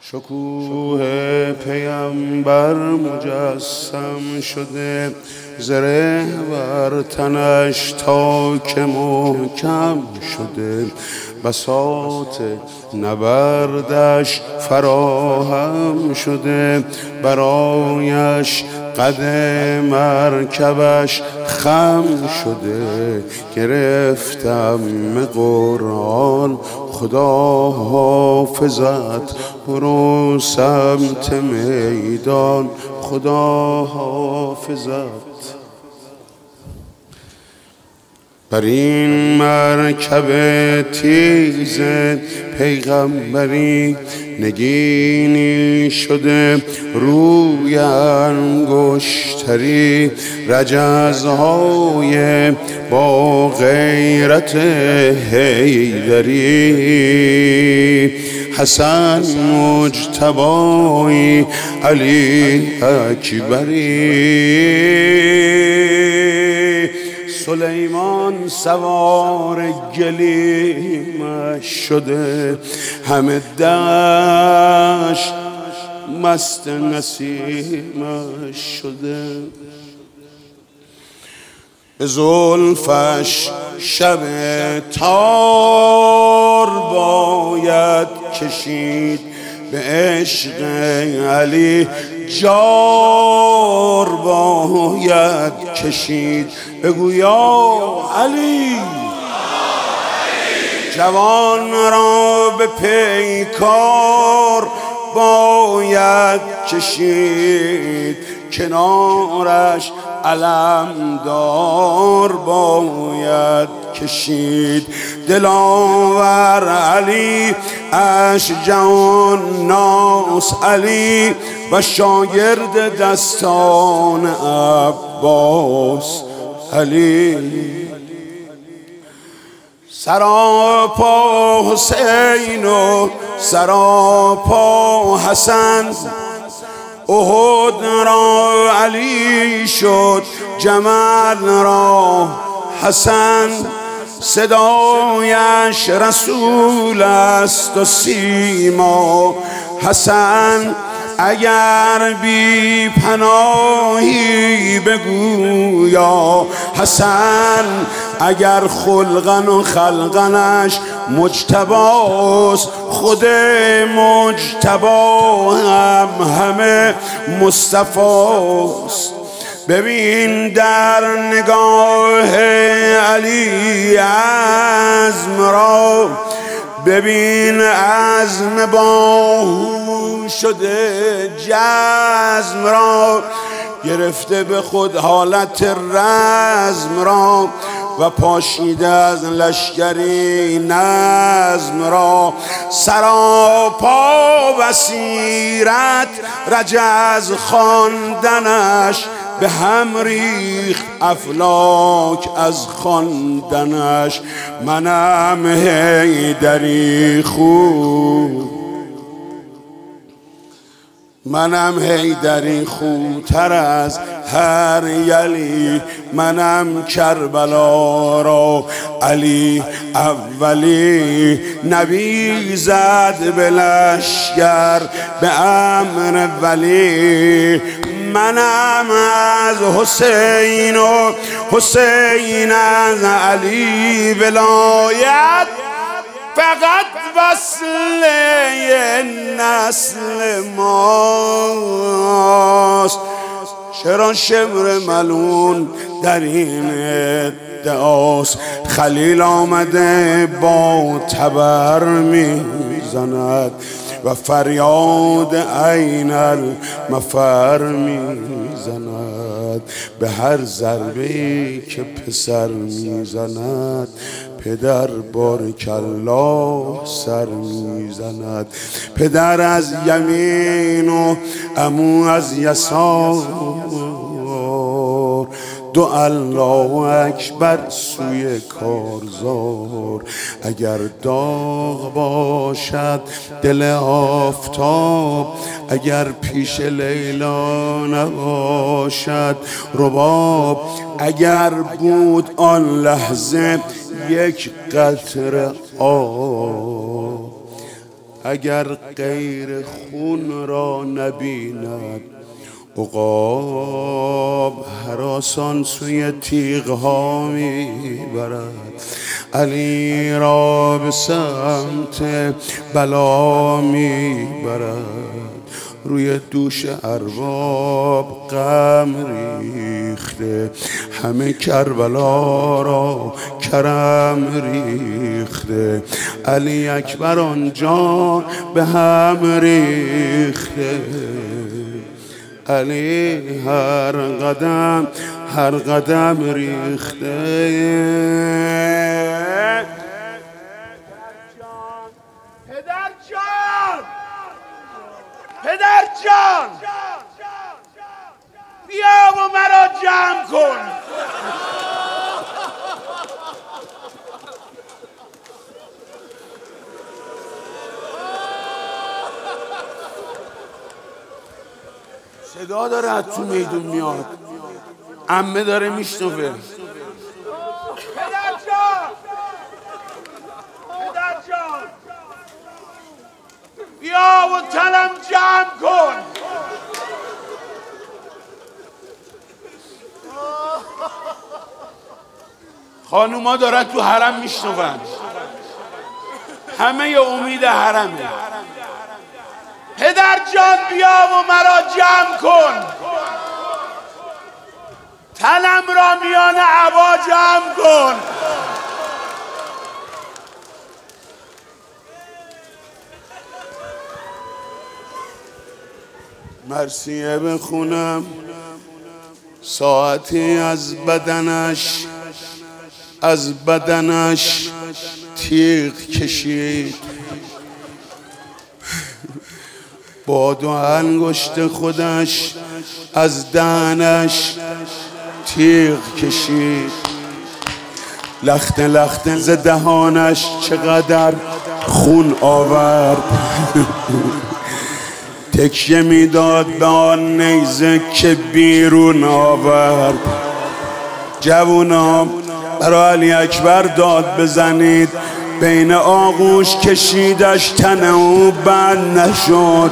شکوه پیامبر مجسم شده، زره بر تنش تا که محکم شده، بساط نبردش فراهم شده، برایش قد مرکبش خم شده. گرفتم قرآن خدا حافظت، برو سمت میدان خدا حافظت. بر این مرکب تیز پیغمبری نگینی شده، روی انگشتری رجزهای با غیرت حیدری. حسن مجتبی علی اکبری، سلیمان سوار گلیمش شده، همه دشت مست نسیمش شده. به زلفش شب تار باید کشید، به عشق علی جار باید کشید. بگو یا علی جوان را به پیکار باید کشید، کنارش علمدار باید کشید. دلاور علی اشجع الناس علی و شاگرد دستان عباس علی. سراپا حسین و سراپا حسن، احد را علی شد جمل را حسن. صدایش رسول است و سیما حسن. اگر بی پناهی بگو یا حسن، اگر خلقن و خلقنش مجتباست، خود مجتبا هم همه مصطفاست. ببین در نگاه علی عزم را، ببین عزم باهو شده جزم را، گرفته به خود حالت رزم را و پاشیده از لشکری نظم را. سراپا بصیرت رجز خواندنش، به هم ریخت افلاک از خواندنش. منم حیدری خوب، منم حیدری خوبتر از هر یلی، منم کربلا را علی اولی. نبی زد به لشکر به امر ولی، منم از حسین و حسین از علی. ولایت فقط وصله نسل ماست. چرا شمر ملون در این ادعاست؟ خلیل آمده با تبر میزند و فریاد عین المفر میزند. به هر ضربه‌ای که پسر میزند، پدر بارک الله سر میزند. پدر از یمین و عمو از یسار، دو الله اکبر سوی کارزار. اگر داغ باشد دل آفتاب، اگر پیش لیلا نباشد رباب، اگر بود آن لحظه یک قطره آب، اگر غیر خون را نبیند عقاب هراسان سوی تیغها میبرد. علی را به سمت بلا میبرد. روی دوش ارباب غم ریخته، همه کربلا را کرم ریخته. علی اکبر آنجا به هم ریخته. علی هر قدم ریخته. پدر جان بیا و مرا جمع کن. صدا داره از تو میدون میاد. عمه داره میشنوه. پدر جان بیا و تنم جمع کن. خانوما دارن تو حرم میشنون. همه امید حرمه. پدر جان بیا و مرا جمع کن. تنم را میان عبا جمع کن. مرثیه بخونم. ساعتی از بدنش تیغ کشید. با دو انگشت خودش از دهنش تیغ کشید. لخته لخته ز دهانش چقدر خون آورد. تکیه میداد به آن نیزه که بیرون آورد. جوونا برای علی اکبر داد بزنید. بین آغوش کشیدش تن او بند نشد.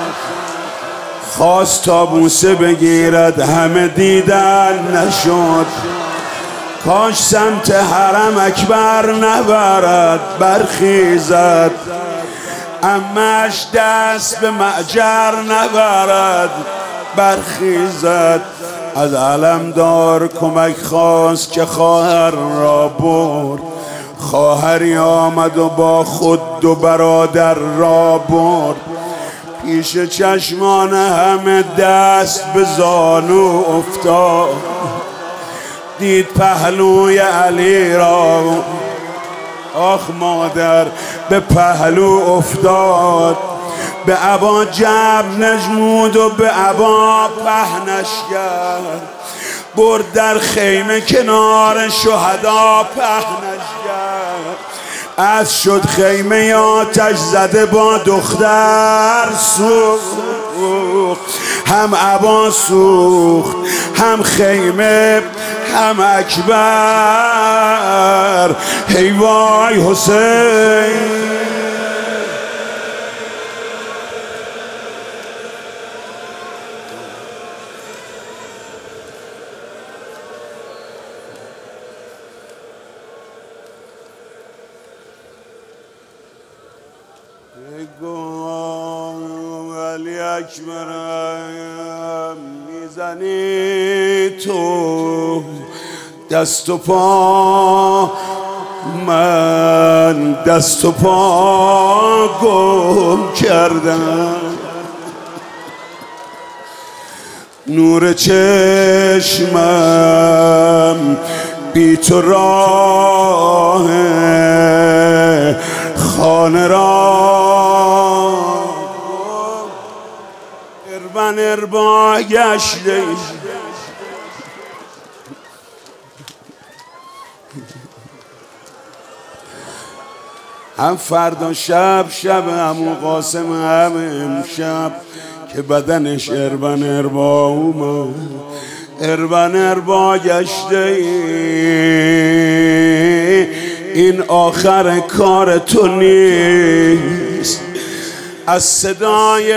خواست تا بوسه بگیرد همه دیدن نشد. کاش سمت حرم اکبر نبرد برخیزد. امش دست به معجر نبرد برخیزد. از علمدار کمک خواست که خواهر را برد. خواهری آمد و با خود دو برادر را برد. پیش چشمان همه دست به زانو افتاد. دید پهلوی علی را. آخ مادر به پهلو افتاد. به عبا جب نجمود و به عبا پهنش کرد. برد در خیمه کنار شهدا پهنش کرد. از شد خیمه آتش زده با دختر سوخت. هم عبا سوخت هم خیمه هم اکبر. هی وای حسین. علی اکبرم میزنی تو دست و پا. من دست و پا گم کردم. نور چشمم بی تو راه خانه را اربن اربا گشته. هم فردا شب عمو قاسم هم امشب که بدنش اربن اربا اومد. اربن اربا گشته. این آخر کار تو نیست. از صدای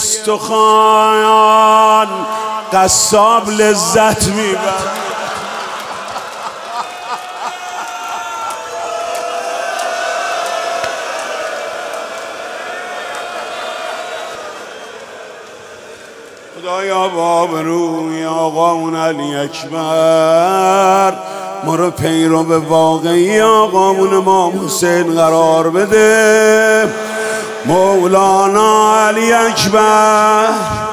استخوان قصاب لذت میبرد. خدایا باب روی آقامون علی اکبر ما رو پیرو به واقعی آقامون امام حسین قرار بده. مولانا علی اکبر،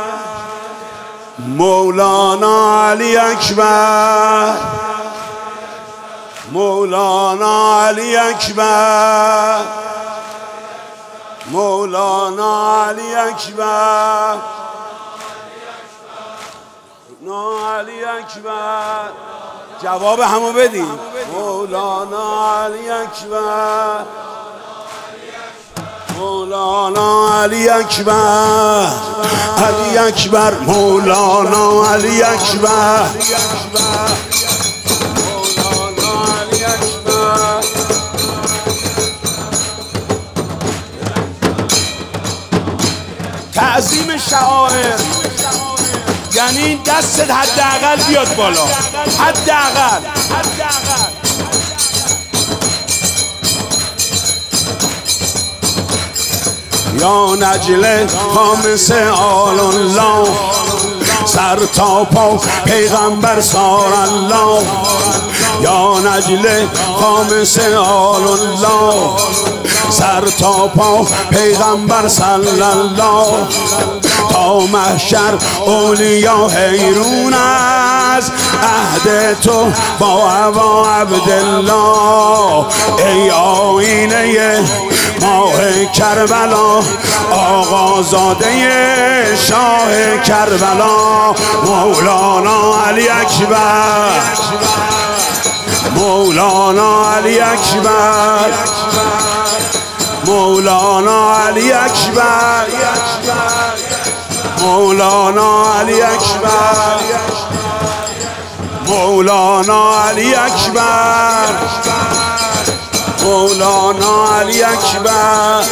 مولانا علی اکبر، مولانا علی اکبر، مولانا علی اکبر، مولانا علی اکبر. جواب همو بدیم. مولانا علی اکبر، مولانا علی اکبر، علی اکبر، مولانا علی اکبر، مولانا علی اکبر. تعظیم شعائر یعنی دستت حداقل بیاد بالا، حداقل. یا نجل خامس آل الله، سر تا پا پیغمبر سار الله. یا نجل خامس آل الله، سر تا پا پیغمبر صلی الله. تا محشر اولیا حیرون از عهد تو با ابا عبدالله. ای آینه ماه کربلا، آقازاده شاه کربلا. مولانا علی اکبر، مولانا علی اکبر، مولانا علی اکبر، مولانا علی اکبر، مولانا علی اکبر، مولانا علی اکبر.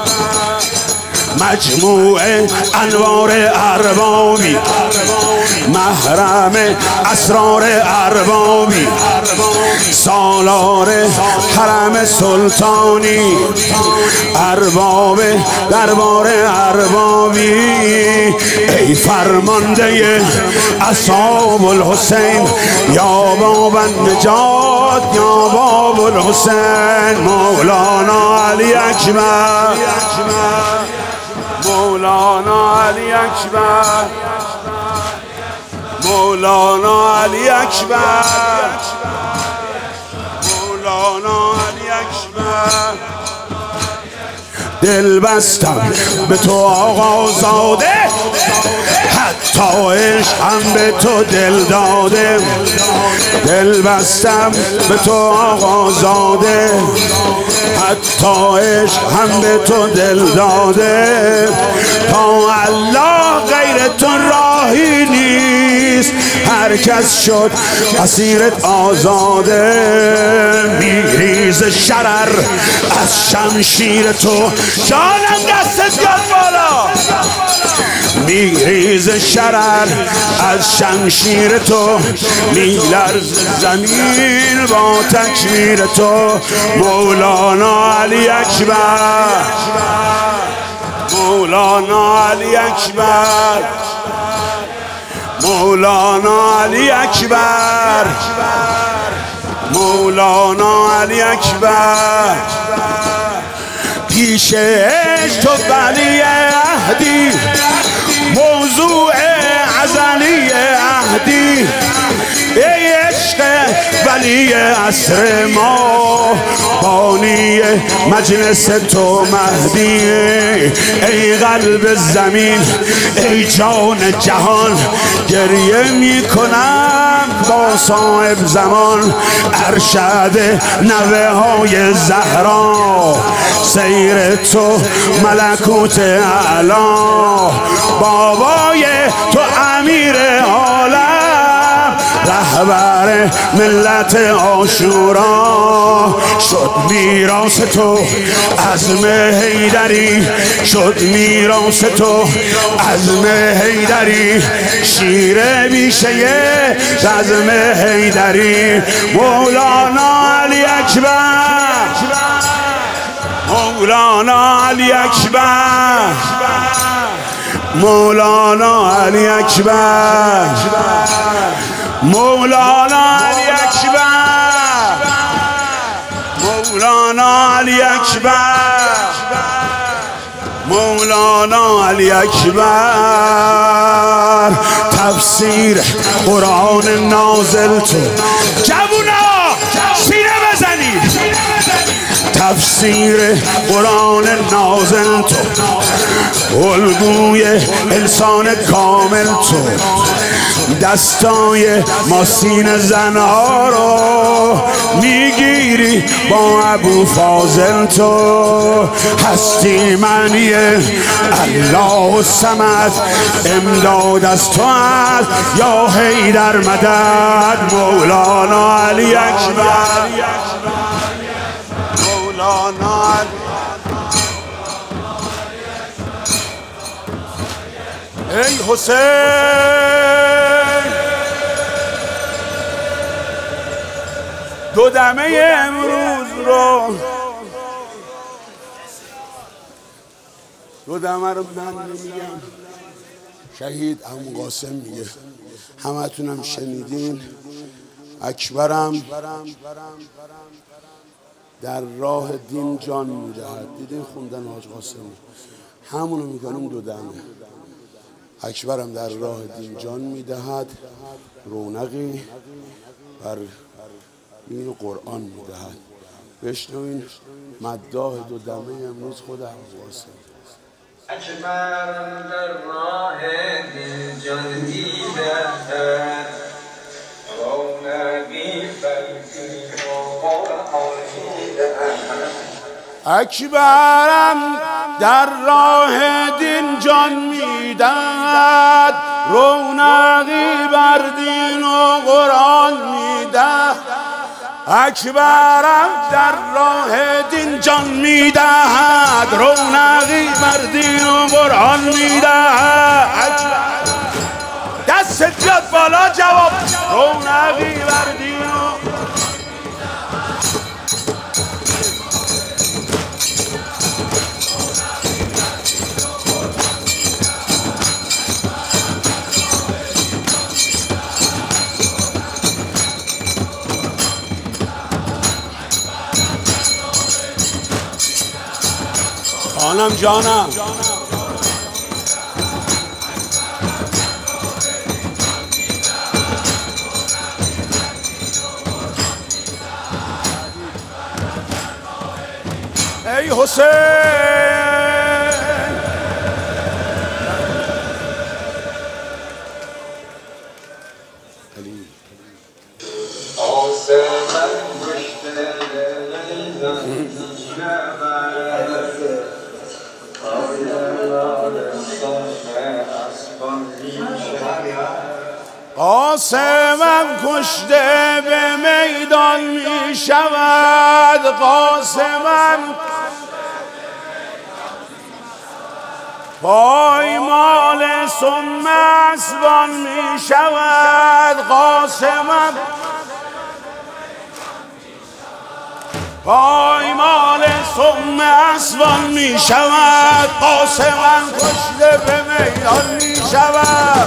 مجموع انوار اربابی، محرم اسرار اربابی، سالار حرم سلطانی، ارباب دربار اربابی. ای فرمانده اصحاب الحسین، یا باب النجات، یا باب الحسین. مولانا علی اکبر، مولانا علی اکبر، مولانا علی اکبر، مولانا علی اکبر. دل بستم به تو آقازاده، حتی عشقم به تو دل داده. دل بستم به تو آقازاده، حتی عشقم به تو دل داده. تا الله غیر تو راهی نیست، هر کس شد اسیرت آزاده. میریز شرر از شمشیر تو، جانم دستت بیاد بالا. میریز شرر از شمشیر تو، میلرز زمین با تکبیر تو. مولانا علی اکبر، مولانا علی اکبر، مولانا علی اکبر، مولانا علی اکبر. پیش تو ولی عهدی، موضوع ازلی عهدی. ای عشق ولی عصر ما، بانی مجلس تو مهدی. ای قلب زمین، ای جان جهان، گریه می کنم با صاحب زمان. ارشد نوه های زهرا، سیر تو ملکوت اعلا. بابای تو امیر عالم، رهبر سر ملت عاشورا شد میراث تو عزم حیدری، شد میراث تو عزم حیدری، شیر بیشه رزم حیدری. مولانا علی اکبر، مولانا علی اکبر، مولانا علی اکبر، مولانا علی اکبر، مولانا علی اکبر، مولانا علی اکبر. تفسیر قرآن نازل تو جوونا سینه بزنید، تفسیر قرآن نازل تو، الگوی انسان کامل تو، دستای ماسین زنها رو میگیری با ابو فاضل تو. هستی معنی الله الصمد، امداد از تو است یا حیدر مدد. مولانا علی اکبر، مولانا ای حسین. دو دمه امروز رو، دو دمه رو من نمیگم، شهید عمو قاسم میگه، همتونم شنیدین. اکبرم در راه دین جان میدهد. دیدین خوندن حاج قاسم، همونو میکنیم دو دمه. اکبرم در راه دین جان میدهد، رونقی بر این قرآن میدهد. بشنوین مداح دو دمه امروز خود عمو قاسم. اکبرم در راه دین جان میدهد، رونقی بر این قرآن میدهد. اکبرم در راه دین جان میدهد، رونقی بر دین و قرآن میدهد. اکبرم در راه دین جان میدهد، رونقی بر دین و قرآن میدهد. دست بیاد بالا جواب، رونقی بر دین و جانم جانم. ای حسین. قاسمم کشته به میدان می شود، قاسمم پایمال سم اسبان می شود، قاسمم پایمال سم اسبان می شود، قاسمم کشته به میدان می شود.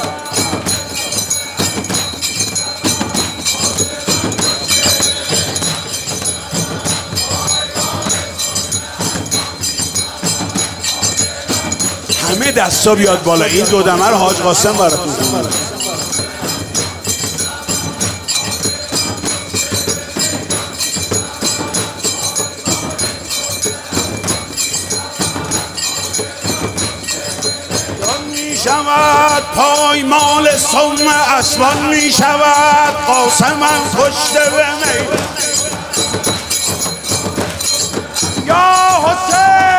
همه دستا بیاد بالا، این دو دمه رو حاج قاسم براتون خونده. می شود پایمال سم اسبان می شود، قاسمم کشته به میدان. یا حسین